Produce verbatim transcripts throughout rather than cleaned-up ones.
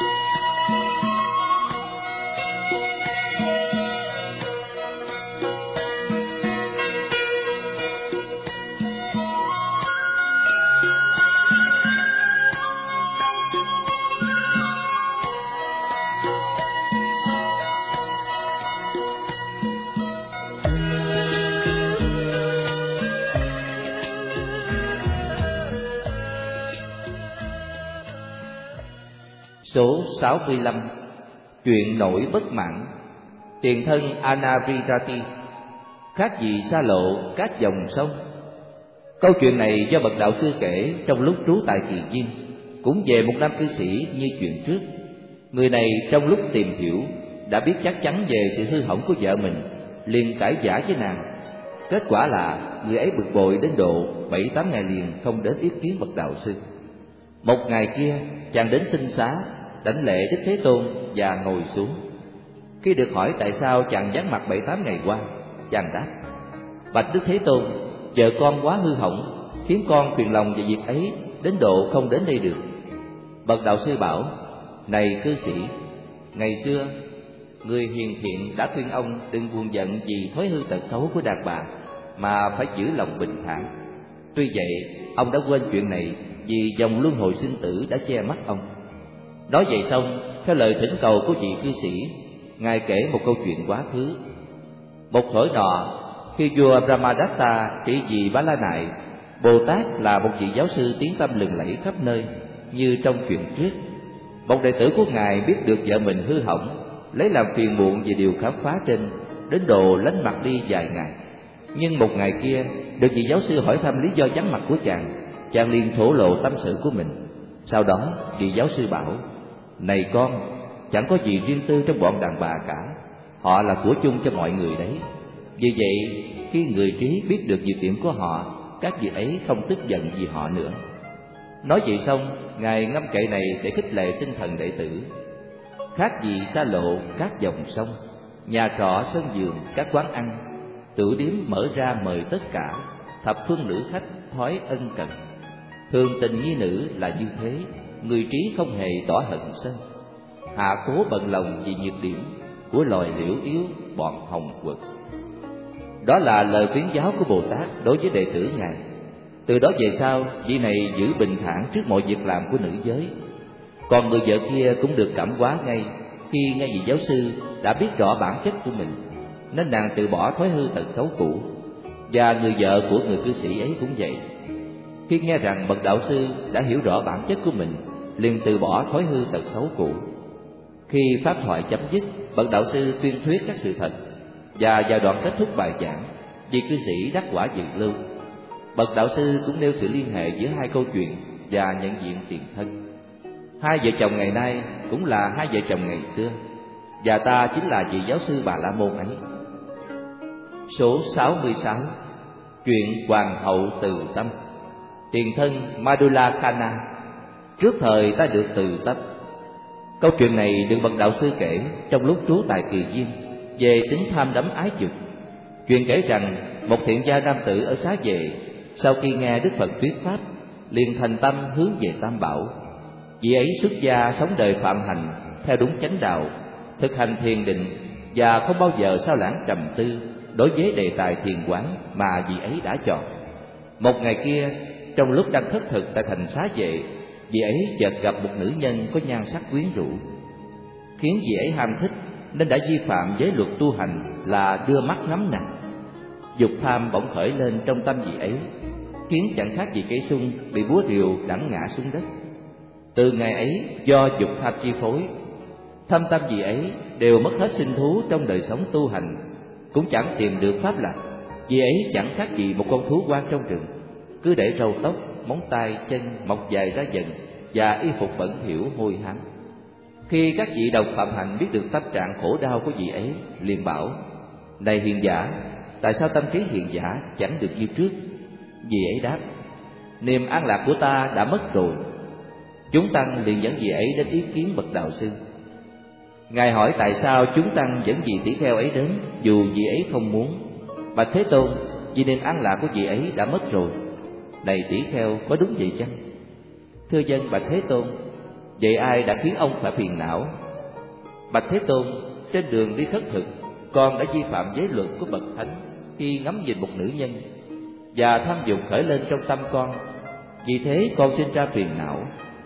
Số sáu mươi lăm. Chuyện nổi bất mãn. Tiền thân Anavirati, khác gì xa lộ các dòng sông. Câu chuyện này do bậc đạo sư kể trong lúc trú tại Kỳ Viên, cũng về một nam cư sĩ như chuyện trước. Người này trong lúc tìm hiểu đã biết chắc chắn về sự hư hỏng của vợ mình, liền cãi vã với nàng. Kết quả là người ấy bực bội đến độ bảy tám ngày liền không đến ý kiến bậc đạo sư. Một ngày kia, chàng đến tinh xá đảnh lễ Đức Thế Tôn và ngồi xuống. Khi được hỏi tại sao chàng vắng mặt bảy tám ngày qua, chàng đáp: bạch Đức Thế Tôn, vợ con quá hư hỏng, khiến con phiền lòng về việc ấy đến độ không đến đây được. Bậc đạo sư bảo: này cư sĩ, ngày xưa người hiền thiện đã khuyên ông đừng buồn giận vì thói hư tật xấu của đàn bà, mà phải giữ lòng bình thản. Tuy vậy, ông đã quên chuyện này vì dòng luân hồi sinh tử đã che mắt ông. Nói vậy xong, theo lời thỉnh cầu của vị cư sĩ, ngài kể một câu chuyện quá khứ. Một thuở nọ, khi vua Brahmadatta trị vì Bá La Nại, Bồ Tát là một vị giáo sư tiếng tăm lừng lẫy khắp nơi, như trong chuyện trước. Một đệ tử của ngài biết được vợ mình hư hỏng, lấy làm phiền muộn về điều khám phá trên, đến độ lánh mặt đi vài ngày. Nhưng một ngày kia, được vị giáo sư hỏi thăm lý do vắng mặt của chàng, chàng liền thổ lộ tâm sự của mình. Sau đó, vị giáo sư bảo: này con, chẳng có gì riêng tư trong bọn đàn bà cả, họ là của chung cho mọi người đấy. Vì vậy, khi người trí biết được nhược điểm của họ, các vị ấy không tức giận vì họ nữa. Nói vậy xong, ngài ngâm kệ này để khích lệ tinh thần đệ tử. Khác gì xa lộ các dòng sông, nhà trọ sân vườn các quán ăn, tử điếm mở ra mời tất cả, thập phương lữ khách thói ân cần. Thường tình nhi nữ là như thế, người trí không hề tỏ hận sân. Hạ cố bận lòng vì nhược điểm của loài liễu yếu bọn hồng quật. Đó là lời khuyến giáo của Bồ Tát đối với đệ tử ngài. Từ đó về sau, vị này giữ bình thản trước mọi việc làm của nữ giới. Còn người vợ kia cũng được cảm hóa ngay khi nghe vị giáo sư đã biết rõ bản chất của mình, nên nàng từ bỏ thói hư tật xấu cũ. Và người vợ của người cư sĩ ấy cũng vậy. Khi nghe rằng bậc đạo sư đã hiểu rõ bản chất của mình, liền từ bỏ thói hư tật xấu cũ. Khi pháp thoại chấm dứt, bậc đạo sư tuyên thuyết các sự thật, và vào đoạn kết thúc bài giảng, vị cư sĩ đắc quả dự lưu. Bậc đạo sư cũng nêu sự liên hệ giữa hai câu chuyện và nhận diện tiền thân. Hai vợ chồng ngày nay cũng là hai vợ chồng ngày xưa, và ta chính là vị giáo sư Bà La Môn ấy. Số sáu mươi sáu. Chuyện Hoàng hậu từ tâm. Tiền thân Madhulakkhana, trước thời ta được từ tâm. Câu chuyện này được bậc đạo sư kể trong lúc trú tại Kỳ Viên về tính tham đắm ái dục. Chuyện kể rằng một thiện gia nam tử ở Xá Vệ sau khi nghe Đức Phật thuyết pháp, liền thành tâm hướng về Tam Bảo. Vị ấy xuất gia sống đời phạm hành theo đúng chánh đạo, thực hành thiền định và không bao giờ sao lãng trầm tư đối với đề tài thiền quán mà vị ấy đã chọn. Một ngày kia, trong lúc đang khất thực tại thành Xá Vệ, vị ấy chợt gặp một nữ nhân có nhan sắc quyến rũ, khiến vị ấy ham thích nên đã vi phạm giới luật tu hành là đưa mắt ngắm nàng. Dục tham bỗng khởi lên trong tâm vị ấy, khiến chẳng khác gì cây sung bị búa rìu đẩy ngã xuống đất. Từ ngày ấy, do dục tham chi phối, thâm tâm vị ấy đều mất hết sinh thú trong đời sống tu hành, cũng chẳng tìm được pháp lạc. Vị ấy chẳng khác gì một con thú hoang trong rừng, cứ để râu tóc, móng tay, chân mọc dài ra dần, và y phục bẩn thỉu hôi hám. Khi các vị đồng phạm hành biết được tâm trạng khổ đau của vị ấy, liền bảo: này hiền giả, tại sao tâm trí hiền giả chẳng được như trước? Vị ấy đáp: niềm an lạc của ta đã mất rồi. Chúng tăng liền dẫn vị ấy đến ý kiến bậc đạo sư. Ngài hỏi tại sao chúng tăng dẫn vị tỷ kheo ấy đến dù vị ấy không muốn. Bạch Thế Tôn, vì niềm an lạc của vị ấy đã mất rồi. Này tỷ kheo, có đúng vậy chăng? Thưa dân bạch Thế Tôn, vậy ai đã khiến ông phải phiền não? Bạch Thế Tôn, trên đường đi khất thực, con đã vi phạm giới luật của bậc thánh khi ngắm nhìn một nữ nhân, và tham dục khởi lên trong tâm con, vì thế con sinh ra phiền não.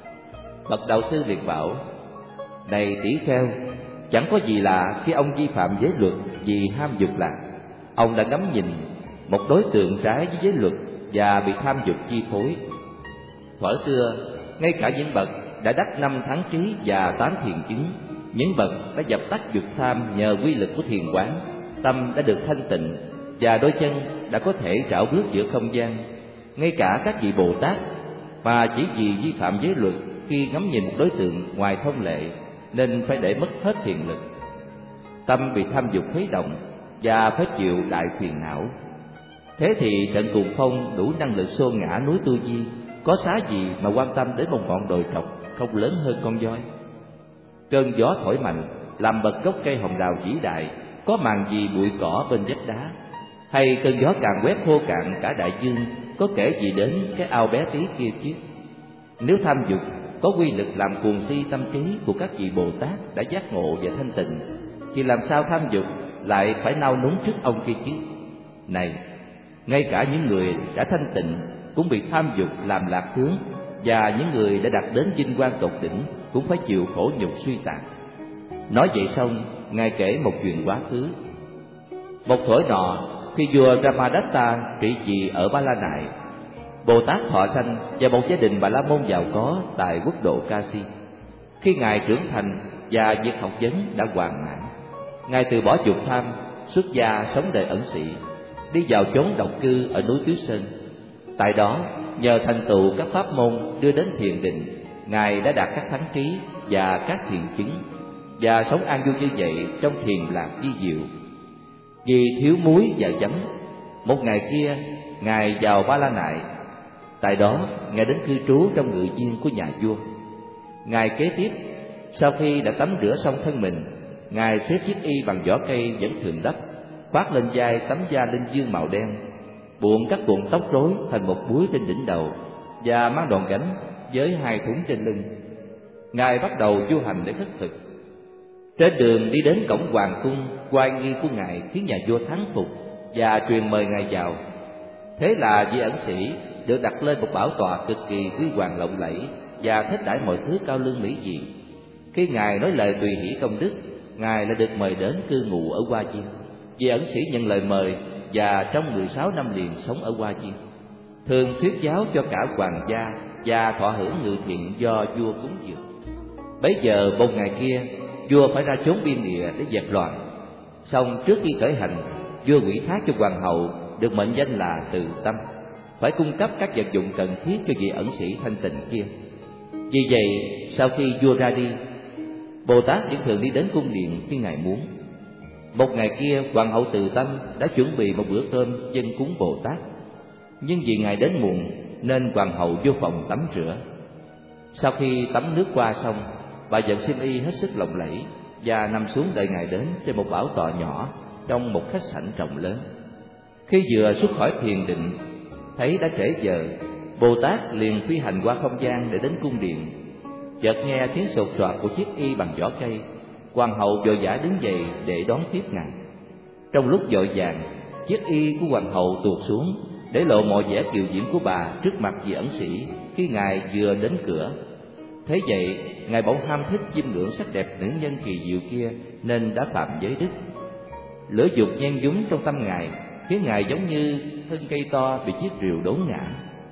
Bậc đạo sư liền bảo: này tỷ kheo, chẳng có gì lạ khi ông vi phạm giới luật vì ham dục lạc. Ông đã ngắm nhìn một đối tượng trái với giới luật và bị tham dục chi phối. Thuở xưa, ngay cả những bậc đã đắc năm thắng trí và tám thiền chứng, những bậc đã dập tắt dục tham nhờ quy lực của thiền quán, tâm đã được thanh tịnh và đôi chân đã có thể trảo bước giữa không gian. Ngay cả các vị Bồ Tát mà chỉ vì vi phạm giới luật khi ngắm nhìn một đối tượng ngoài thông lệ nên phải để mất hết thiền lực. Tâm bị tham dục khuấy động và phải chịu đại phiền não. Thế thì trận cuồng phong đủ năng lực xô ngã núi Tu Di, có xá gì mà quan tâm đến một ngọn đồi trọc không lớn hơn con voi? Cơn gió thổi mạnh làm bật gốc cây hồng đào vĩ đại, có màng gì bụi cỏ bên vách đá? Hay cơn gió càng quét khô cạn cả đại dương, có kể gì đến cái ao bé tí kia chứ? Nếu tham dục có quy lực làm cuồng si tâm trí của các vị Bồ Tát đã giác ngộ và thanh tịnh, thì làm sao tham dục lại phải nao núng trước ông kia chứ? Này, ngay cả những người đã thanh tịnh cũng bị tham dục làm lạc hướng, và những người đã đạt đến vinh quang tột đỉnh cũng phải chịu khổ nhục suy tàn. Nói vậy xong, Ngài kể một chuyện quá khứ. Một thuở nọ, khi vua Ramadatta trị vì ở Ba La Nại, Bồ Tát thọ sanh và một gia đình Bà La Môn giàu có tại quốc độ Kasi. Khi Ngài trưởng thành và việc học vấn đã hoàn mãn, Ngài từ bỏ dục tham, xuất gia sống đời ẩn sĩ, đi vào chốn độc cư ở núi Tứ Sơn. Tại đó, nhờ thành tựu các pháp môn đưa đến thiền định, Ngài đã đạt các thắng trí và các thiền chứng, và sống an vui như vậy trong thiền lạc vi diệu. Vì thiếu muối và giấm, một ngày kia Ngài vào Ba La Nại. Tại đó, Ngài đến cư trú trong ngự viên của nhà vua. Ngày kế tiếp, sau khi đã tắm rửa xong thân mình, Ngài xếp chiếc y bằng vỏ cây vẫn thường đắp, khoác lên vai tấm da linh dương màu đen, buộc các cuộn tóc rối thành một búi trên đỉnh đầu, và mang đòn gánh với hai thúng trên lưng. Ngài bắt đầu du hành để khất thực. Trên đường đi đến cổng hoàng cung, oai nghi của Ngài khiến nhà vua thán phục và truyền mời Ngài vào. Thế là vị ẩn sĩ được đặt lên một bảo tọa cực kỳ quý hoàng lộng lẫy và thích đãi mọi thứ cao lương mỹ vị. Khi Ngài nói lời tùy hỷ công đức, Ngài lại được mời đến cư ngụ ở Hoa Viên. Vị ẩn sĩ nhận lời mời và trong mười sáu năm liền sống ở Hoa Viên, thường thuyết giáo cho cả hoàng gia và thọ hưởng ngự thiện do vua cúng dường. Bấy giờ một ngày kia, vua phải ra chốn biên địa để dẹp loạn. Song trước khi khởi hành, vua ủy thác cho hoàng hậu được mệnh danh là Từ Tâm phải cung cấp các vật dụng cần thiết cho vị ẩn sĩ thanh tịnh kia. Vì vậy, sau khi vua ra đi, Bồ Tát vẫn thường đi đến cung điện khi Ngài muốn. Một ngày kia, hoàng hậu Từ Tâm đã chuẩn bị một bữa cơm dâng cúng Bồ Tát, nhưng vì Ngài đến muộn nên hoàng hậu vô phòng tắm rửa. Sau khi tắm nước qua xong, bà dẫn xiêm y hết sức lộng lẫy và nằm xuống đợi Ngài đến trên một bảo tọa nhỏ trong một khách sảnh rộng lớn. Khi vừa xuất khỏi thiền định, thấy đã trễ giờ, Bồ Tát liền phi hành qua không gian để đến cung điện. Chợt nghe tiếng sột soạt của chiếc y bằng vỏ cây. Hoàng hậu vội vã đứng dậy để đón tiếp Ngài. Trong lúc vội vàng, chiếc y của hoàng hậu tuột xuống, để lộ mọi vẻ kiều diễm của bà trước mặt vị ẩn sĩ khi Ngài vừa đến cửa. Thế vậy, Ngài bỗng ham thích chiêm ngưỡng sắc đẹp nữ nhân kỳ diệu kia nên đã phạm giới đức. Lửa dục nhen dúng trong tâm Ngài khiến Ngài giống như thân cây to bị chiếc rìu đốn ngã.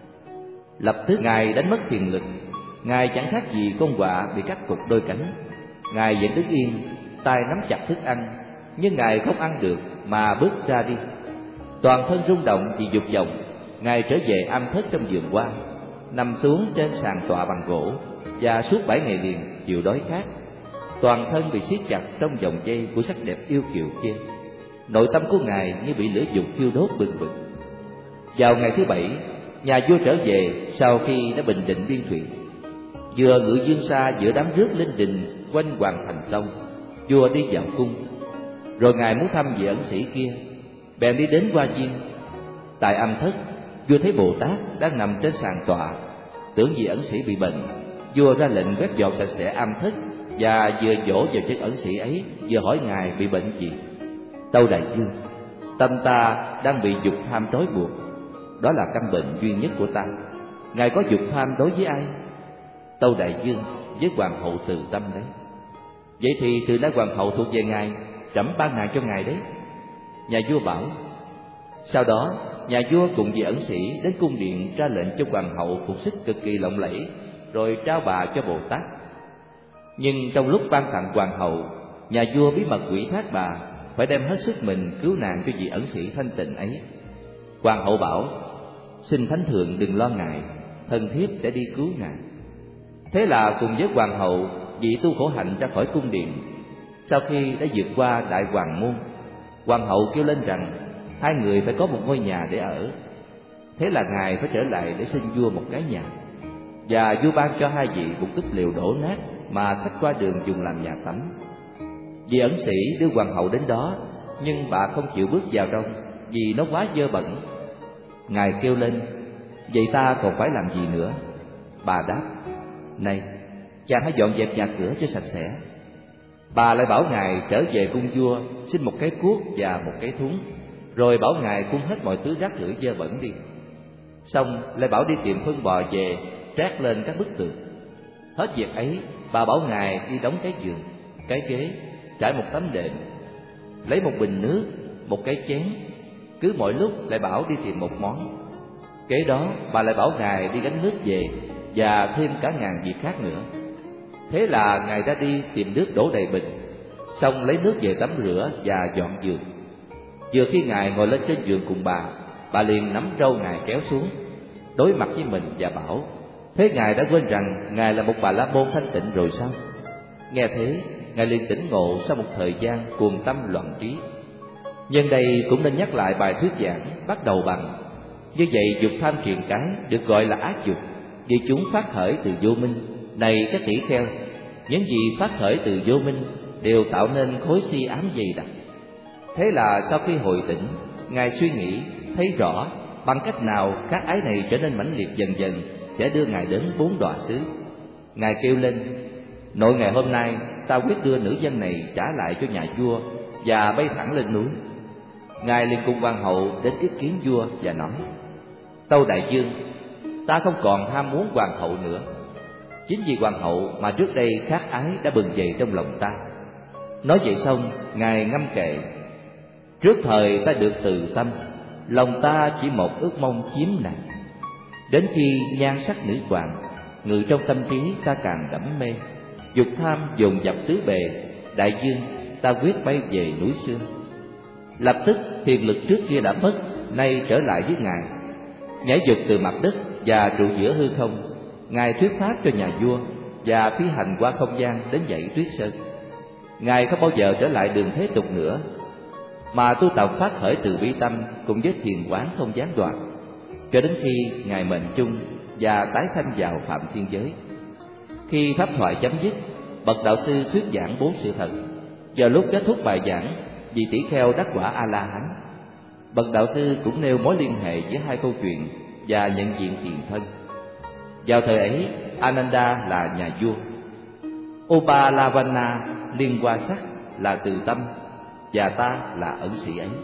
Lập tức Ngài đánh mất thiền lực. Ngài chẳng khác gì con quạ bị cắt cụt đôi cánh. Ngài vẫn đứng yên, tay nắm chặt thức ăn, nhưng Ngài không ăn được mà bước ra đi. Toàn thân rung động vì dục vọng, Ngài trở về am thất trong vườn hoa, nằm xuống trên sàn tọa bằng gỗ và suốt bảy ngày liền chịu đói khát. Toàn thân bị siết chặt trong vòng dây của sắc đẹp yêu kiều kia. Nội tâm của Ngài như bị lửa dục thiêu đốt bừng bừng. Vào ngày thứ bảy, nhà vua trở về sau khi đã bình định biên thủy. Vừa ngự dương xa giữa đám rước linh đình quanh hoàng thành xong, vua đi vào cung. Rồi Ngài muốn thăm vị ẩn sĩ kia, bèn đi đến Hoa Viên. Tại âm thất, vua thấy Bồ Tát đang nằm trên sàn tọa, tưởng vị ẩn sĩ bị bệnh, Vua ra lệnh quét dọn sạch sẽ am thất, và vừa dỗ vào chất ẩn sĩ ấy, vừa hỏi ngài bị bệnh gì. Tâu đại vương, tâm ta đang bị dục tham trói buộc, đó là căn bệnh duy nhất của ta. Ngài có dục tham đối với ai? Tâu đại vương, với hoàng hậu Từ Tâm đấy. Vậy thì từ nay hoàng hậu thuộc về ngài, trẫm ban nàng cho ngài đấy. Nhà vua bảo. Sau đó nhà vua cùng vị ẩn sĩ đến cung điện ra lệnh cho hoàng hậu phục sức cực kỳ lộng lẫy, rồi trao bà cho Bồ Tát. Nhưng trong lúc ban tặng hoàng hậu, nhà vua bí mật ủy thác bà phải đem hết sức mình cứu nàng cho vị ẩn sĩ thanh tịnh ấy. Hoàng hậu bảo: xin thánh thượng đừng lo ngại, thần thiếp sẽ đi cứu ngài. Thế là cùng với hoàng hậu, vị tu khổ hạnh ra khỏi cung điện. Sau khi đã vượt qua đại hoàng môn, hoàng hậu kêu lên rằng hai người phải có một ngôi nhà để ở. Thế là ngài phải trở lại để xin vua một cái nhà, và vua ban cho hai vị một túp lều đổ nát mà khách qua đường dùng làm nhà tắm. Vị ẩn sĩ đưa hoàng hậu đến đó, nhưng bà không chịu bước vào trong vì nó quá dơ bẩn. Ngài kêu lên: vậy ta còn phải làm gì nữa? Bà đáp: này, chàng hãy dọn dẹp nhà cửa cho sạch sẽ. Bà lại bảo ngài trở về cung vua xin một cái cuốc và một cái thúng, rồi bảo ngài cuốn hết mọi thứ rác rưởi dơ bẩn đi. Xong lại bảo đi tìm phân bò về trát lên các bức tường. Hết việc ấy, bà bảo ngài đi đóng cái giường, cái ghế, trải một tấm đệm, lấy một bình nước, một cái chén. Cứ mỗi lúc lại bảo đi tìm một món. Kế đó bà lại bảo ngài đi gánh nước về, và thêm cả ngàn việc khác nữa. Thế là ngài ra đi tìm nước đổ đầy bình, xong lấy nước về tắm rửa và dọn giường. Vừa khi ngài ngồi lên trên giường cùng bà, bà liền nắm râu ngài kéo xuống, đối mặt với mình và bảo: thế ngài đã quên rằng ngài là một bà la môn thanh tịnh rồi sao? Nghe thế, ngài liền tỉnh ngộ sau một thời gian cuồng tâm loạn trí. Nhân đây cũng nên nhắc lại bài thuyết giảng bắt đầu bằng: như vậy dục tham triền cái được gọi là ác dục, vì chúng phát khởi từ vô minh. Này các tỷ kheo, những gì phát khởi từ vô minh đều tạo nên khối si ám dày đặc. Thế là sau khi hồi tỉnh, ngài suy nghĩ thấy rõ bằng cách nào các ái này trở nên mãnh liệt dần dần để đưa ngài đến bốn đọa xứ. Ngài kêu lên: nội ngày hôm nay ta quyết đưa nữ dân này trả lại cho nhà vua, và bay thẳng lên núi. Ngài liền cùng hoàng hậu đến ý kiến vua và nói: tâu đại vương, ta không còn ham muốn hoàng hậu nữa. Chính vì hoàng hậu mà trước đây khát ái đã bừng dậy trong lòng ta. Nói vậy xong, ngài ngâm kệ: trước thời ta được từ tâm, lòng ta chỉ một ước mong chiếm nàng. Đến khi nhan sắc nữ hoàng ngự trong tâm trí ta càng đắm mê, dục tham dồn dập tứ bề. Đại vương, ta quyết bay về núi xưa. Lập tức thiền lực trước kia đã mất, nay trở lại với ngài. Nhảy vụt từ mặt đất và trụ giữa hư không, ngài thuyết pháp cho nhà vua và phi hành qua không gian đến dãy Tuyết Sơn. Ngài không bao giờ trở lại đường thế tục nữa, mà tu tập phát khởi từ bi tâm cùng với thiền quán không gián đoạn, cho đến khi ngài mệnh chung và tái sanh vào phạm thiên giới. Khi pháp thoại chấm dứt, bậc đạo sư thuyết giảng bốn sự thật. Vào lúc kết thúc bài giảng, vị tỷ kheo đắc quả A La Hán. Bậc đạo sư cũng nêu mối liên hệ giữa hai câu chuyện và nhận diện tiền thân. Vào thời ấy, Ananda là nhà vua, Upalavana liên hoa sắc là từ tâm, và ta là ẩn sĩ ấy.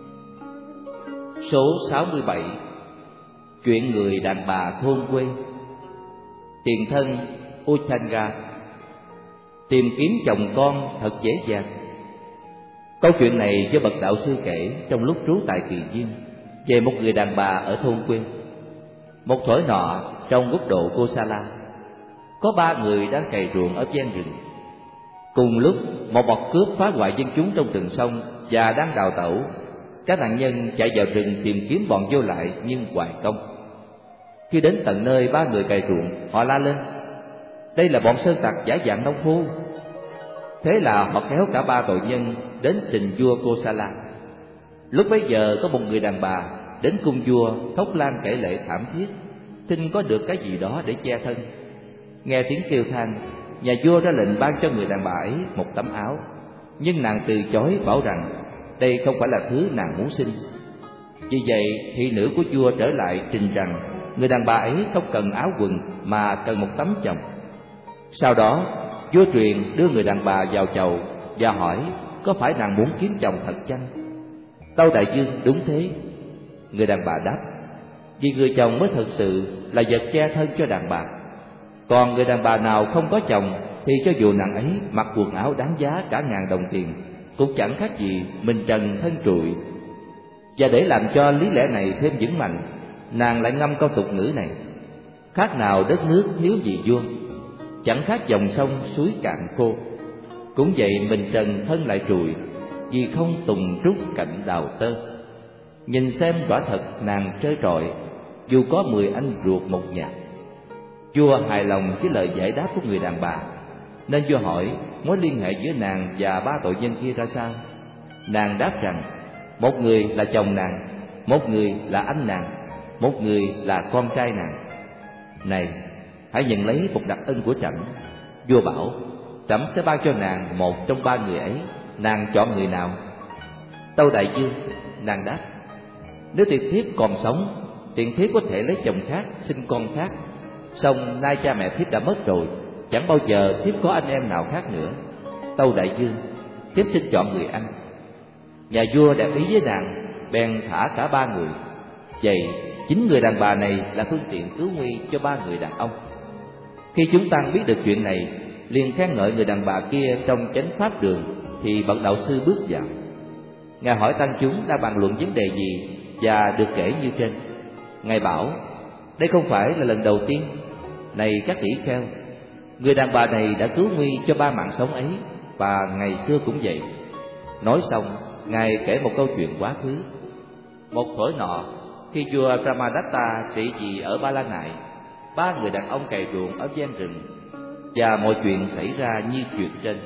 Số sáu mươi bảy. Chuyện người đàn bà thôn quê. Tiền thân Uchanga tìm kiếm chồng con thật dễ dàng. Câu chuyện này do bậc đạo sư kể trong lúc trú tại Kỳ Viên, về một người đàn bà ở thôn quê. Một thuở nọ, trong quốc độ Kosala, có ba người đang cày ruộng ở ven rừng. Cùng lúc, một bọt cướp phá hoại dân chúng trong rừng sông và đang đào tẩu. Các nạn nhân chạy vào rừng tìm kiếm bọn vô lại nhưng hoài công. Khi đến tận nơi ba người cày ruộng, họ la lên: đây là bọn sơn tặc giả dạng nông phu. Thế là họ kéo cả ba tội nhân đến trình vua Kosala. Lúc bấy giờ có một người đàn bà đến cung vua khóc lan kể lệ thảm thiết, xin có được cái gì đó để che thân. Nghe tiếng kêu than, nhà vua ra lệnh ban cho người đàn bà ấy một tấm áo, nhưng nàng từ chối, bảo rằng đây không phải là thứ nàng muốn xin. Vì vậy, thị nữ của vua trở lại trình rằng người đàn bà ấy không cần áo quần mà cần một tấm chồng. Sau đó vua truyền đưa người đàn bà vào chầu và hỏi có phải nàng muốn kiếm chồng thật chăng? Tâu đại vương đúng thế. Người đàn bà đáp, vì người chồng mới thực sự là vật che thân cho đàn bà. Còn người đàn bà nào không có chồng thì cho dù nàng ấy mặc quần áo đáng giá cả ngàn đồng tiền cũng chẳng khác gì mình trần thân trụi. Và để làm cho lý lẽ này thêm vững mạnh, nàng lại ngâm câu tục ngữ này: khác nào đất nước thiếu gì vua, chẳng khác dòng sông suối cạn khô. Cũng vậy mình trần thân lại trụi, vì không tùng trúc cạnh đào tơ. Nhìn xem quả thật nàng trơ trọi, dù có mười anh ruột một nhà. Vua hài lòng với lời giải đáp của người đàn bà, nên vua hỏi mối liên hệ giữa nàng và ba tội nhân kia ra sao. Nàng đáp rằng một người là chồng nàng, một người là anh nàng, một người là con trai nàng. Này, hãy nhận lấy một đặc ân của trẫm. Vua bảo, trẫm sẽ ban cho nàng một trong ba người ấy, nàng chọn người nào? Tâu đại vương, nàng đáp, nếu tiền thiếp còn sống, tiền thiếp có thể lấy chồng khác, sinh con khác. Song nay cha mẹ thiếp đã mất rồi, chẳng bao giờ thiếp có anh em nào khác nữa. Tâu đại vương, thiếp xin chọn người anh. Nhà vua đẹp ý với nàng, bèn thả cả ba người. Vậy chính người đàn bà này là phương tiện cứu nguy cho ba người đàn ông. Khi chúng tăng biết được chuyện này, liền khen ngợi người đàn bà kia trong chánh pháp đường, thì bậc đạo sư bước vào. Ngài hỏi tăng chúng đã bàn luận vấn đề gì, và được kể như trên. Ngài bảo, đây không phải là lần đầu tiên. Này các tỷ kheo, người đàn bà này đã cứu nguy cho ba mạng sống ấy, và ngày xưa cũng vậy. Nói xong, Ngài kể một câu chuyện quá khứ. Một thuở nọ, khi vua Brahmadatta trị vì ở Ba La Nại, ba người đàn ông cày ruộng ở ven rừng, và mọi chuyện xảy ra như chuyện trên.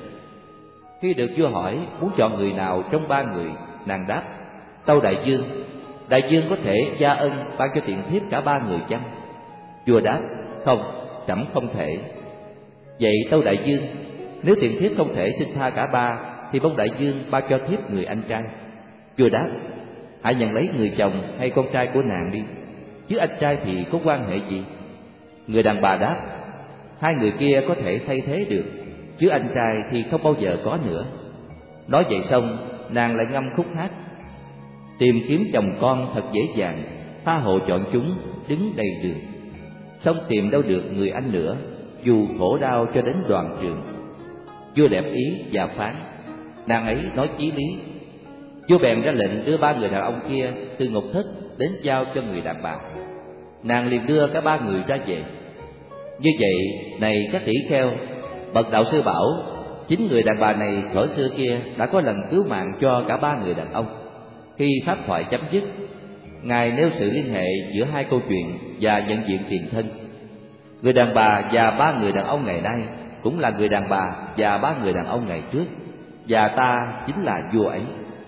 Khi được vua hỏi muốn chọn người nào trong ba người, nàng đáp, tâu đại vương, đại vương có thể gia ân ban cho tiện thiếp cả ba người chăng? Vua đáp, không, trẫm không thể. Vậy tâu đại vương, nếu tiện thiếp không thể xin tha cả ba, thì mong đại vương ban cho thiếp người anh trai. Vua đáp, hãy nhận lấy người chồng hay con trai của nàng đi, chứ anh trai thì có quan hệ gì? Người đàn bà đáp, hai người kia có thể thay thế được, chứ anh trai thì không bao giờ có nữa. Nói vậy xong, nàng lại ngâm khúc hát: tìm kiếm chồng con thật dễ dàng, tha hồ chọn chúng đứng đầy đường. Xong tìm đâu được người anh nữa, dù khổ đau cho đến đoàn trường. Vua đẹp ý và phán, nàng ấy nói chí lý. Vua bèn ra lệnh đưa ba người đàn ông kia từ ngục thất đến giao cho người đàn bà. Nàng liền đưa cả ba người ra về. Như vậy, này các tỷ kheo, bậc đạo sư bảo, chính người đàn bà này thuở xưa kia đã có lần cứu mạng cho cả ba người đàn ông. Khi pháp thoại chấm dứt, Ngài nêu sự liên hệ giữa hai câu chuyện và nhận diện tiền thân. Người đàn bà và ba người đàn ông ngày nay cũng là người đàn bà và ba người đàn ông ngày trước, và ta chính là vua ấy.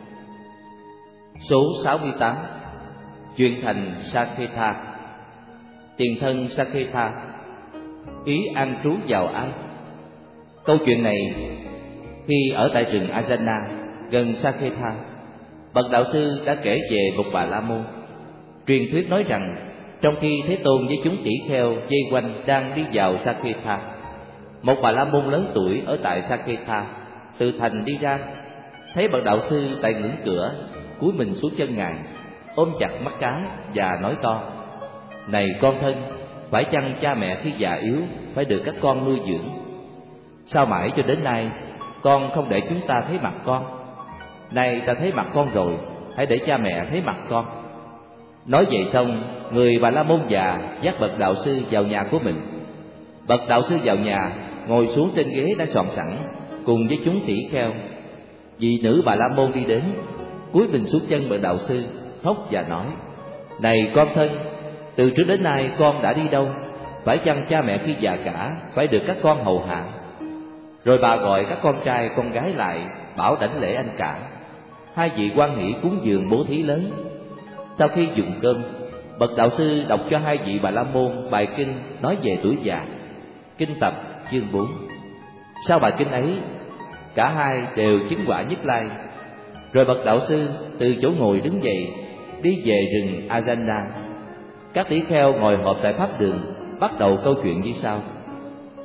Số sáu mươi tám. Chuyện thành Saketha. Tiền thân Saketha, ý an trú vào ai? Câu chuyện này khi ở tại rừng Ajana gần Saketha, bậc đạo sư đã kể về một Bà La Môn. Truyền thuyết nói rằng trong khi Thế Tôn với chúng tỷ kheo vây quanh đang đi vào Saketha, một Bà La Môn lớn tuổi ở tại Saketha từ thành đi ra, thấy bậc đạo sư tại ngưỡng cửa, cúi mình xuống chân Ngài, ôm chặt mắt cá và nói to: này con thân, phải chăng cha mẹ khi già yếu phải được các con nuôi dưỡng? Sao mãi cho đến nay con không để chúng ta thấy mặt con? Nay ta thấy mặt con rồi, hãy để cha mẹ thấy mặt con. Nói vậy xong, người Bà La Môn già dắt bậc đạo sư vào nhà của mình. Bậc đạo sư vào nhà, ngồi xuống trên ghế đã soạn sẵn cùng với chúng tỷ kheo. Vị nữ Bà La Môn đi đến, cúi mình xuống chân bậc đạo sư, khóc và nói: này con thân, từ trước đến nay con đã đi đâu? Phải chăng cha mẹ khi già cả phải được các con hầu hạ? Rồi bà gọi các con trai con gái lại, bảo đảnh lễ anh cả. Hai vị hoan hỷ cúng dường bố thí lớn. Sau khi dùng cơm, bậc đạo sư đọc cho hai vị Bà La Môn bài kinh nói về tuổi già. Kinh tập chương bốn. Sau bài kinh ấy, cả hai đều chứng quả Nhất Lai. Rồi bậc đạo sư từ chỗ ngồi đứng dậy, đi về rừng Ajana. Các tỷ kheo ngồi họp tại pháp đường, bắt đầu câu chuyện như sau.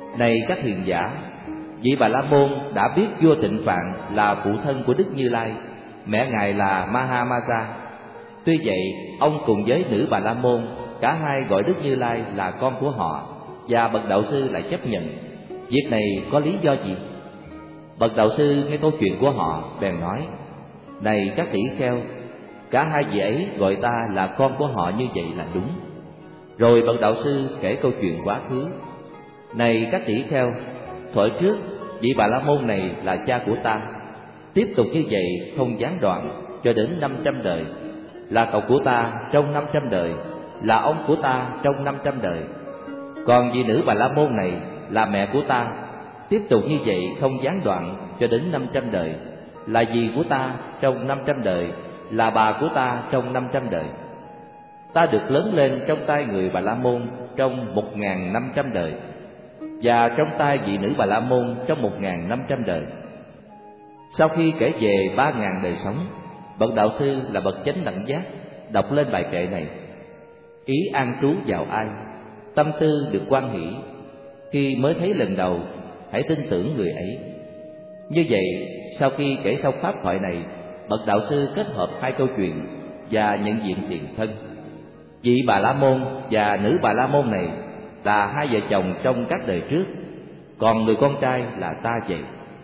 Này các hiền giả, vị Bà La Môn đã biết vua Tịnh Phạn là phụ thân của Đức Như Lai, mẹ ngài là Mahamasa. Tuy vậy, ông cùng với nữ Bà La Môn, cả hai gọi Đức Như Lai là con của họ, và bậc đạo sư lại chấp nhận. Việc này có lý do gì? Bậc đạo sư nghe câu chuyện của họ bèn nói: Này các tỷ kheo, cả hai vị ấy gọi ta là con của họ như vậy là đúng. Rồi bậc đạo sư kể câu chuyện quá khứ: Này các tỷ kheo, thuở trước vị Bà La Môn này là cha của ta. Tiếp tục như vậy không gián đoạn cho đến năm trăm đời, là cậu của ta trong năm trăm đời, là ông của ta trong năm trăm đời. Còn vị nữ Bà La Môn này là mẹ của ta. Tiếp tục như vậy không gián đoạn cho đến năm trăm đời, là dì của ta trong năm trăm đời, là bà của ta trong năm trăm đời. Ta được lớn lên trong tay người Bà La Môn trong một ngàn năm trăm đời, và trong tay vị nữ Bà La Môn trong một ngàn năm trăm đời. Sau khi kể về ba ngàn đời sống, bậc đạo sư là bậc chánh đẳng giác đọc lên bài kệ này: Ý an trú vào ai, tâm tư được hoan hỷ. Khi mới thấy lần đầu, hãy tin tưởng người ấy. Như vậy, sau khi kể xong pháp thoại này, bậc đạo sư kết hợp hai câu chuyện và nhận diện tiền thân. Vị Bà La Môn và nữ Bà La Môn này là hai vợ chồng trong các đời trước, còn người con trai là ta vậy.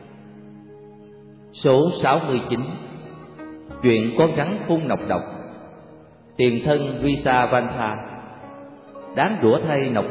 Số sáu mươi chín. Chuyện con rắn phun nọc độc. Tiền thân Visavantha. Đáng rủa thay nọc.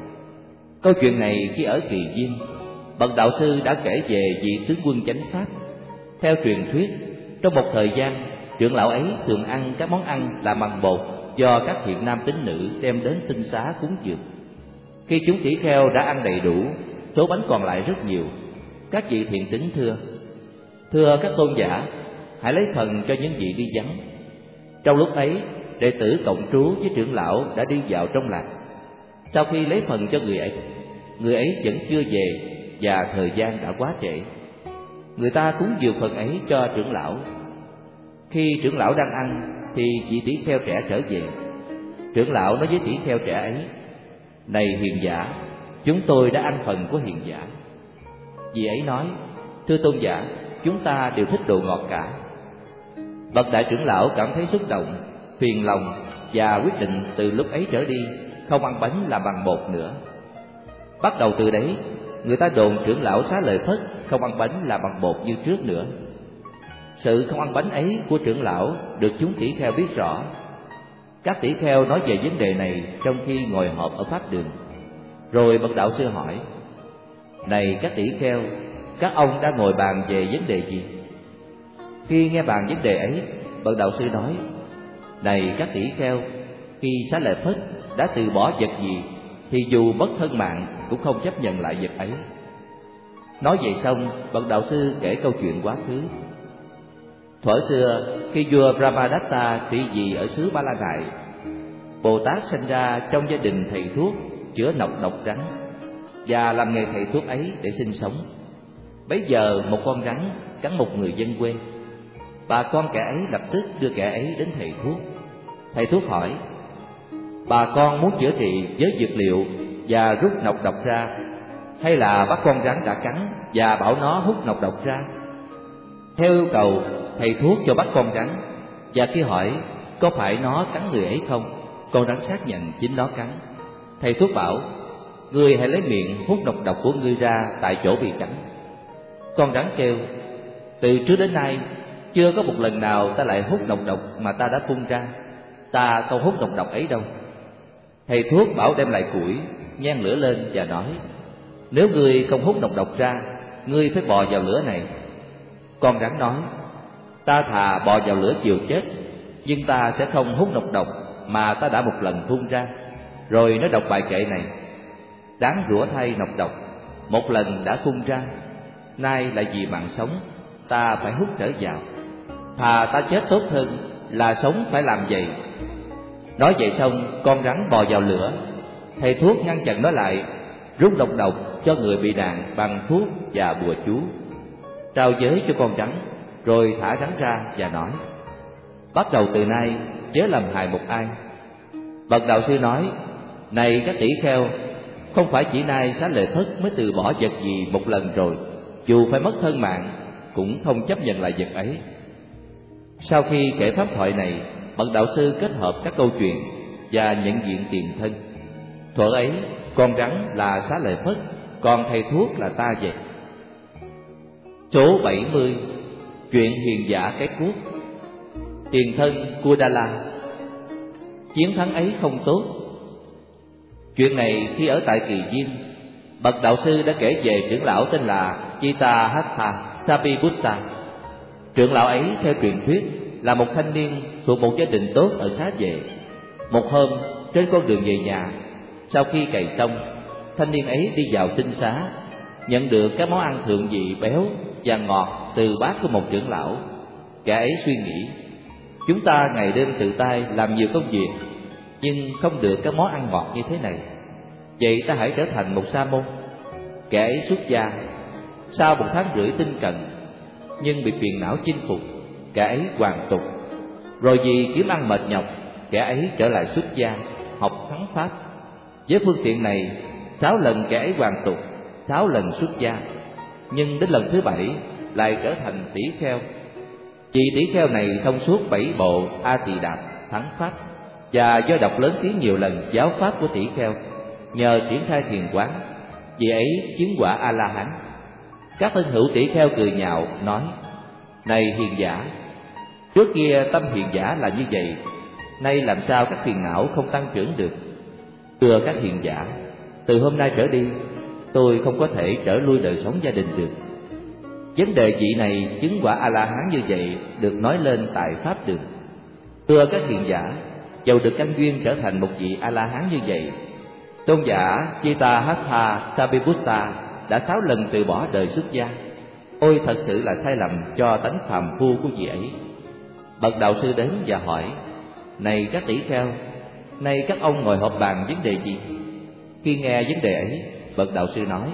Câu chuyện này khi ở Kỳ Viên, bậc đạo sư đã kể về vị tướng quân chánh pháp. Theo truyền thuyết, trong một thời gian, trưởng lão ấy thường ăn các món ăn làm bằng bột do các thiện nam tín nữ đem đến tinh xá cúng dường. Khi chúng tỷ kheo đã ăn đầy đủ, số bánh còn lại rất nhiều. Các vị thiện tín thưa: Thưa các tôn giả, hãy lấy phần cho những vị đi vắng. Trong lúc ấy, đệ tử cộng trú với trưởng lão đã đi vào trong làng. Sau khi lấy phần cho người ấy, người ấy vẫn chưa về và thời gian đã quá trễ. Người ta cúng dường phần ấy cho trưởng lão. Khi trưởng lão đang ăn thì vị tỷ kheo trẻ trở về. Trưởng lão nói với tỷ kheo trẻ ấy: Này hiền giả, chúng tôi đã ăn phần của hiền giả. Vị ấy nói: Thưa tôn giả, chúng ta đều thích đồ ngọt cả. Bậc đại trưởng lão cảm thấy xúc động, phiền lòng và quyết định từ lúc ấy trở đi không ăn bánh làm bằng bột nữa. Bắt đầu từ đấy, người ta đồn trưởng lão xá lợi Phất không ăn bánh làm bằng bột như trước nữa. Sự không ăn bánh ấy của trưởng lão được chúng tỷ kheo biết rõ. Các tỷ kheo nói về vấn đề này trong khi ngồi họp ở pháp đường. Rồi bậc đạo sư hỏi: Này các tỷ kheo, các ông đã ngồi bàn về vấn đề gì? Khi nghe bàn vấn đề ấy, bậc đạo sư nói: Này các tỷ kheo, khi xá lợi Phất đã từ bỏ vật gì thì dù mất thân mạng cũng không chấp nhận lại vật ấy. Nói vậy xong, bậc đạo sư kể câu chuyện quá khứ. Thuở xưa, khi vua Brahmadatta trị vì ở xứ Ba La Nại, Bồ Tát sinh ra trong gia đình thầy thuốc chữa nọc độc rắn và làm nghề thầy thuốc ấy để sinh sống. Bấy giờ một con rắn cắn một người dân quê. Bà con kẻ ấy lập tức đưa kẻ ấy đến thầy thuốc. Thầy thuốc hỏi: Bà con muốn chữa trị với dược liệu và rút nọc độc ra, hay là bắt con rắn đã cắn và bảo nó hút nọc độc ra? Theo yêu cầu, thầy thuốc cho bắt con rắn, và khi hỏi có phải nó cắn người ấy không, con rắn xác nhận chính nó cắn. Thầy thuốc bảo: Ngươi hãy lấy miệng hút nọc độc của ngươi ra tại chỗ bị cắn. Con rắn kêu: Từ trước đến nay chưa có một lần nào ta lại hút nọc độc mà ta đã phun ra. Ta không hút nọc độc ấy đâu. Thầy thuốc bảo đem lại củi, nhen lửa lên và nói: Nếu ngươi không hút nọc độc ra, ngươi phải bò vào lửa này. Con rắn nói: Ta thà bò vào lửa chiều chết, nhưng ta sẽ không hút nọc độc mà ta đã một lần phun ra. Rồi nó đọc bài kệ này: Đáng rủa thay nọc độc, một lần đã phun ra, nay lại vì mạng sống ta phải hút trở vào. Thà ta chết tốt hơn là sống phải làm vậy. Nói vậy xong, con rắn bò vào lửa. Thầy thuốc ngăn chặn nó lại, rút nọc độc cho người bị nạn bằng thuốc và bùa chú, trao giới cho con rắn, rồi thả rắn ra và nói: Bắt đầu từ nay chớ làm hại một ai. Bậc đạo sư nói: Này các tỷ kheo, Không phải chỉ nay Xá Lợi Phất mới từ bỏ vật gì một lần rồi, dù phải mất thân mạng cũng không chấp nhận lại vật ấy. Sau khi kể pháp thoại này, bậc đạo sư kết hợp các câu chuyện và nhận diện tiền thân. Thuở ấy, con rắn là Xá Lợi Phất, còn thầy thuốc là ta vậy. Số bảy mươi. Chuyện hiền giả cái cuốc. Tiền thân Kudala. Chiến thắng ấy không tốt. Chuyện này khi ở tại Kỳ Diên, bậc đạo sư đã kể về trưởng lão tên là Chitahatha Sariputta. Trưởng lão ấy theo truyền thuyết là một thanh niên thuộc một gia đình tốt ở Xá Vệ. Một hôm trên con đường về nhà, sau khi cày xong, thanh niên ấy đi vào tinh xá, nhận được các món ăn thượng vị béo và ngọt từ bát của một trưởng lão. Kẻ ấy suy nghĩ, chúng ta ngày đêm tự tay làm nhiều công việc, nhưng không được các món ăn ngọt như thế này. Vậy ta hãy trở thành một sa môn. Kẻ ấy xuất gia. Sau một tháng rưỡi tinh cận, nhưng bị phiền não chinh phục, kẻ ấy hoàn tục. Rồi vì kiếm ăn mệt nhọc, kẻ ấy trở lại xuất gia, học thắng pháp. Với phương tiện này, sáu lần kẻ ấy hoàn tục, sáu lần xuất gia. Nhưng đến lần thứ bảy lại trở thành tỷ kheo. Vị tỷ kheo này thông suốt bảy bộ A Tỳ Đàm thắng pháp, và do đọc lớn tiếng nhiều lần giáo pháp của tỷ kheo, nhờ triển khai thiền quán, vị ấy chứng quả A La Hán. Các thân hữu tỷ kheo cười nhạo nói: này hiền giả, trước kia tâm hiền giả là như vậy, nay làm sao các phiền não không tăng trưởng được? Thưa các hiền giả, từ hôm nay trở đi, tôi không có thể trở lui đời sống gia đình được. Vấn đề vị này chứng quả A La Hán như vậy được nói lên tại pháp đường. Thưa các hiền giả, dầu được căn duyên trở thành một vị A La Hán như vậy, tôn giả Chitahatha Sariputta đã sáu lần từ bỏ đời xuất gia. Ôi, thật sự là sai lầm cho tánh phàm phu của vị ấy. Bậc đạo sư đến và hỏi: này các tỷ kheo, nay các ông ngồi họp bàn vấn đề gì? Khi nghe vấn đề ấy, bậc đạo sư nói: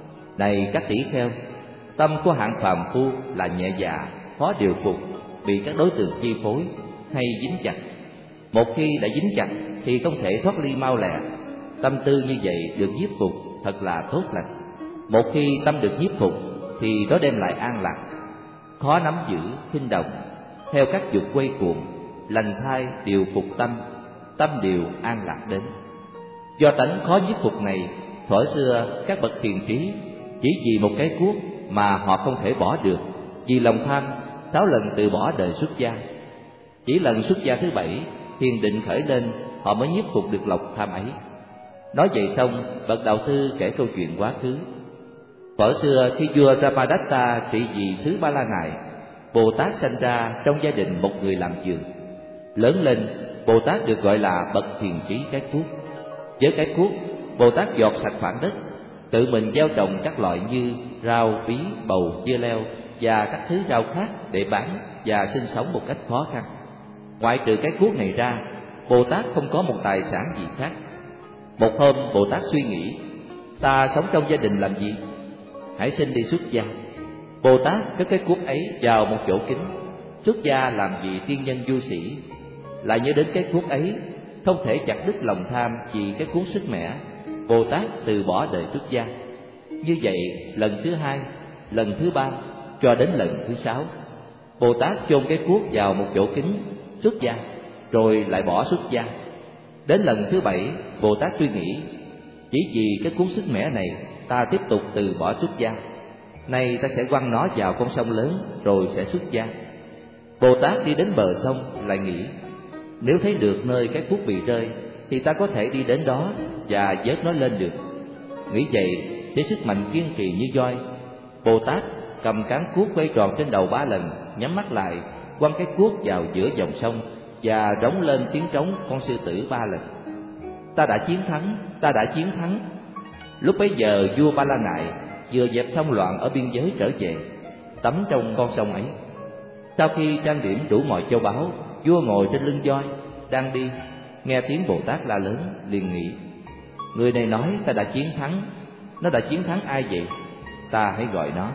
này các tỷ kheo, tâm của hạng phàm phu là nhẹ dạ, khó điều phục, bị các đối tượng chi phối hay dính chặt. Một khi đã dính chặt thì không thể thoát ly mau lẹ. Tâm tư như vậy được nhiếp phục thật là tốt lành. Một khi tâm được nhiếp phục thì đó đem lại an lạc. Khó nắm giữ, khinh động, theo các dục quay cuồng, lành thai điều phục tâm, tâm điều an lạc đến. Do tánh khó nhiếp phục này, thuở xưa các bậc hiền trí chỉ vì một cái cuốc mà họ không thể bỏ được, vì lòng tham sáu lần từ bỏ đời xuất gia. Chỉ lần xuất gia thứ bảy, thiền định khởi lên, họ mới nhiếp phục được lòng tham ấy. Nói vậy xong, bậc đạo sư kể câu chuyện quá khứ. Thuở xưa khi vua Ramadatta trị vì xứ Ba La Nại, Bồ Tát sanh ra trong gia đình một người làm vườn. Lớn lên, Bồ Tát được gọi là bậc thiền trí cái cuốc. Với cái cuốc, Bồ Tát dọn sạch khoảng đất, tự mình gieo trồng các loại như rau, bí, bầu, dưa leo và các thứ rau khác để bán và sinh sống một cách khó khăn. Ngoại trừ cái cuốc này ra, Bồ Tát không có một tài sản gì khác. Một hôm Bồ Tát suy nghĩ, ta sống trong gia đình làm gì? Hãy xin đi xuất gia. Bồ Tát cất cái cuốc ấy vào một chỗ kín. Xuất gia làm vị tiên nhân du sĩ. Lại nhớ đến cái cuốc ấy, không thể chặt đứt lòng tham vì cái cuốc sức mẻ, Bồ Tát từ bỏ đời xuất gia. Như vậy lần thứ hai, lần thứ ba, cho đến lần thứ sáu, Bồ Tát chôn cái cuốc vào một chỗ kín, xuất gia, rồi lại bỏ xuất gia. Đến lần thứ bảy, Bồ Tát suy nghĩ, chỉ vì cái cuốc sức mẻ này, ta tiếp tục từ bỏ xuất gia. Nay ta sẽ quăng nó vào con sông lớn, rồi sẽ xuất gia. Bồ Tát đi đến bờ sông, lại nghĩ, nếu thấy được nơi cái cuốc bị rơi, thì ta có thể đi đến đó và vớt nó lên được. Nghĩ vậy, với sức mạnh kiên trì như voi, Bồ Tát cầm cán cuốc quay tròn trên đầu ba lần, nhắm mắt lại, quăng cái cuốc vào giữa dòng sông và rống lên tiếng trống con sư tử ba lần. Ta đã chiến thắng, ta đã chiến thắng. Lúc bấy giờ vua Ba La Nại vừa dẹp thông loạn ở biên giới trở về, tắm trong con sông ấy. Sau khi trang điểm đủ mọi châu báu, vua ngồi trên lưng voi đang đi, nghe tiếng Bồ Tát la lớn, liền nghĩ, người này nói ta đã chiến thắng. Nó đã chiến thắng ai vậy? Ta hãy gọi nó.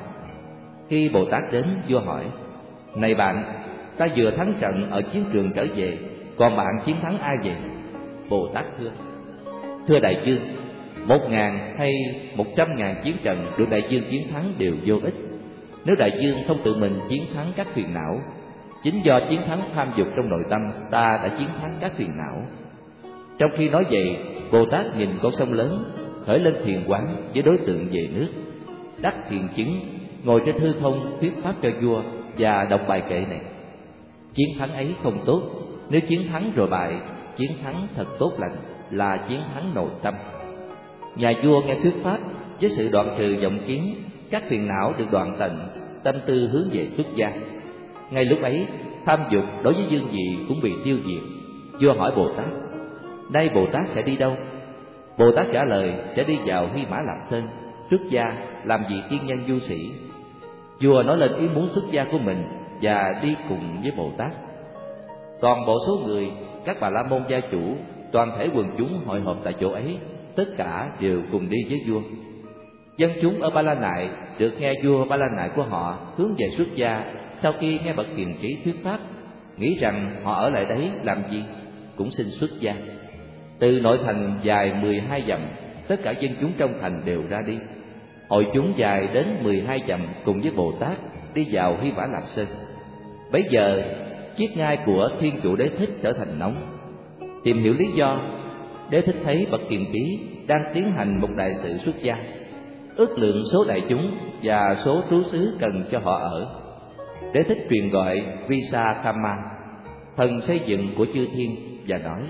Khi Bồ Tát đến, vua hỏi, này bạn, ta vừa thắng trận ở chiến trường trở về, còn bạn chiến thắng ai vậy? Bồ Tát thưa, thưa đại vương, Một ngàn hay một trăm ngàn chiến trận được đại dương chiến thắng đều vô ích nếu đại dương không tự mình chiến thắng các phiền não. Chính do chiến thắng tham dục trong nội tâm, ta đã chiến thắng các phiền não. Trong khi nói vậy, Bồ Tát nhìn con sông lớn, khởi lên thiền quán với đối tượng về nước, đắc thiền chứng, ngồi trên hư không thuyết pháp cho vua và đọc bài kệ này: chiến thắng ấy không tốt, nếu chiến thắng rồi bại, chiến thắng thật tốt lành là chiến thắng nội tâm. Nhà vua nghe thuyết pháp với sự đoạn trừ vọng kiến, các phiền não được đoạn tận, tâm tư hướng về xuất gia. Ngay lúc ấy, tham dục đối với dương vị cũng bị tiêu diệt. Vua hỏi Bồ Tát: nay Bồ Tát sẽ đi đâu? Bồ Tát trả lời: sẽ đi vào Hy Mã Lạp Sơn, xuất gia làm vị tiên nhân du sĩ. Vua nói lên ý muốn xuất gia của mình và đi cùng với Bồ Tát. Toàn bộ số người, các bà la môn gia chủ, toàn thể quần chúng hội họp tại chỗ ấy, tất cả đều cùng đi với vua. Dân chúng ở Ba La Nại được nghe vua Ba La Nại của họ hướng về xuất gia. Sau khi nghe bậc hiền trí thuyết pháp, nghĩ rằng họ ở lại đấy làm gì, cũng xin xuất gia. Từ nội thành dài mười hai dặm, tất cả dân chúng trong thành đều ra đi. Hội chúng dài đến mười hai dặm cùng với Bồ Tát đi vào Hy Mã Lạp Sơn. Bấy giờ chiếc ngai của Thiên Chủ Đế Thích trở thành nóng. Tìm hiểu lý do, Đế Thích thấy bậc kiền trí đang tiến hành một đại sự xuất gia, ước lượng số đại chúng và số trú xứ cần cho họ ở. Đế Thích truyền gọi Visakhamma, thần xây dựng của chư thiên, và nói: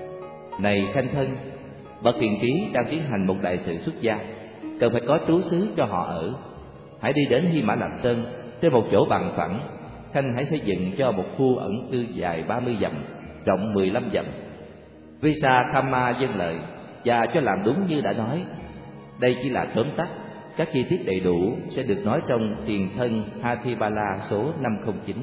này khanh thân, bậc hiền trí đang tiến hành một đại sự xuất gia, cần phải có trú xứ cho họ ở. Hãy đi đến Hy Mã Lạp Sơn, trên một chỗ bằng phẳng, khanh hãy xây dựng cho một khu ẩn cư dài ba mươi dặm, rộng mười lăm dặm. Visakhamma vâng lời và cho làm đúng như đã nói. Đây chỉ là tóm tắt, các chi tiết đầy đủ sẽ được nói trong Tiền Thân Hathibala số năm không chín.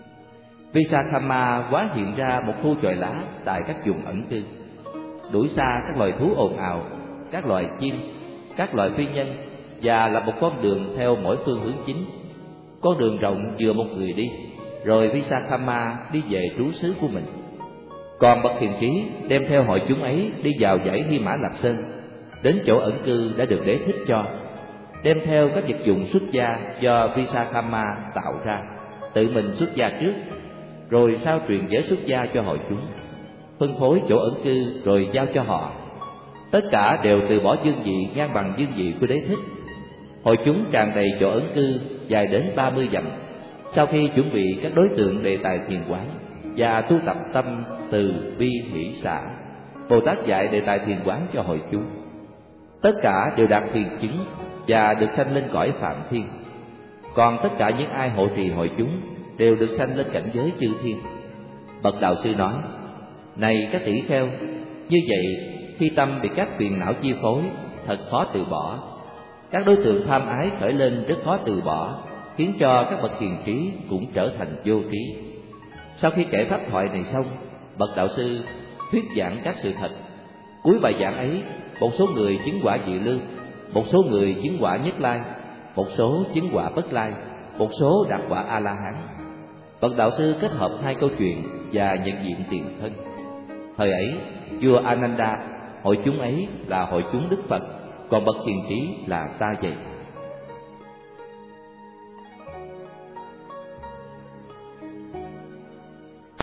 Visakhamma hóa hiện ra một khu chòi lá tại các vùng ẩn cư, đuổi xa các loài thú ồn ào, các loài chim, các loài phi nhân, và là một con đường theo mỗi phương hướng chính. Con đường rộng vừa một người đi, rồi Visakhamma đi về trú xứ của mình. Còn bậc hiền trí đem theo hội chúng ấy đi vào dãy Hy Mã Lạp Sơn, đến chỗ ẩn cư đã được Đế Thích cho, đem theo các vật dụng xuất gia do Visakhamma tạo ra, tự mình xuất gia trước, rồi sau truyền giới xuất gia cho hội chúng, phân phối chỗ ẩn cư rồi giao cho họ. Tất cả đều từ bỏ dương vị ngang bằng dương vị của Đế Thích. Hội chúng tràn đầy chỗ ẩn cư dài đến ba mươi dặm. Sau khi chuẩn bị các đối tượng đề tài thiền quán và tu tập tâm từ bi hỷ xả, Bồ Tát dạy đề tài thiền quán cho hội chúng. Tất cả đều đạt thiền chứng và được sanh lên cõi phạm thiên. Còn tất cả những ai hộ trì hội chúng đều được sanh lên cảnh giới chư thiên. Bậc đạo sư nói: này các tỷ kheo, như vậy khi tâm bị các phiền não chi phối, thật khó từ bỏ. Các đối tượng tham ái khởi lên rất khó từ bỏ, khiến cho các bậc hiền trí cũng trở thành vô trí. Sau khi kể pháp thoại này xong, bậc đạo sư thuyết giảng các sự thật. Cuối bài giảng ấy, một số người chứng quả vị lương, một số người chứng quả nhất lai, một số chứng quả bất lai, một số đạt quả a la hán. Bậc đạo sư kết hợp hai câu chuyện và nhận diện tiền thân. Thời ấy, vua Ananda, hội chúng ấy là hội chúng Đức Phật, còn bậc hiền trí là ta vậy.